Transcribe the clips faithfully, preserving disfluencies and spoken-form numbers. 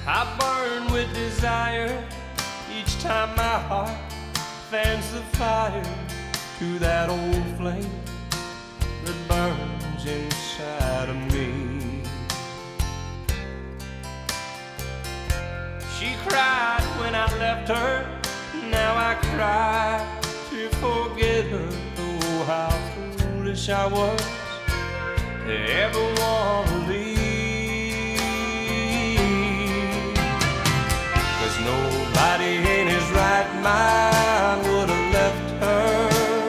I burn with desire each time my heart fans the fire to that old flame that burns inside of me. She cried when I left her, now I cry to forget her. Oh, how foolish I was to ever want to leave. 'Cause nobody in his right mind would have left her.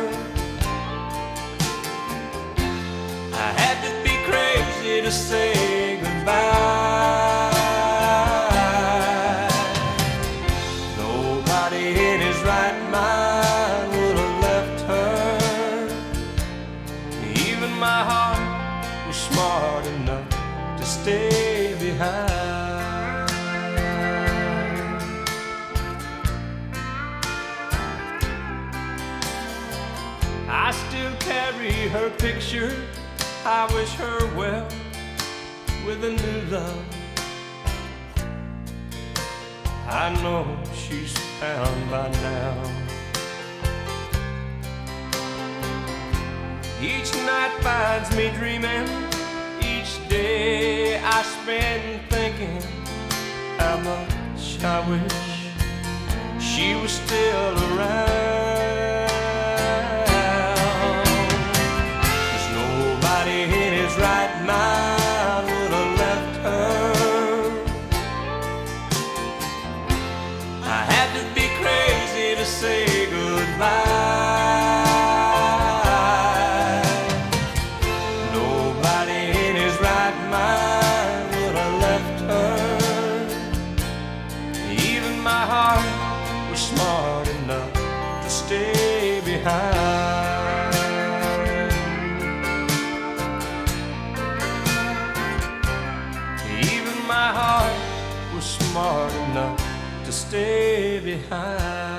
I had to be crazy to say goodbye. Nobody in his right mind would have left her. Even my heart was smart enough to stay behind. I still carry her picture. I wish her well with a new love. I know she's found by now. Each night finds me dreaming. Each day I spend thinking how much I wish she was still around. 'Cause nobody in his right mind would have left her. I had to be crazy to say goodbye. Nobody in his right mind would have left her. Even my heart was smart enough to stay behind. Even my heart was smart enough to stay behind.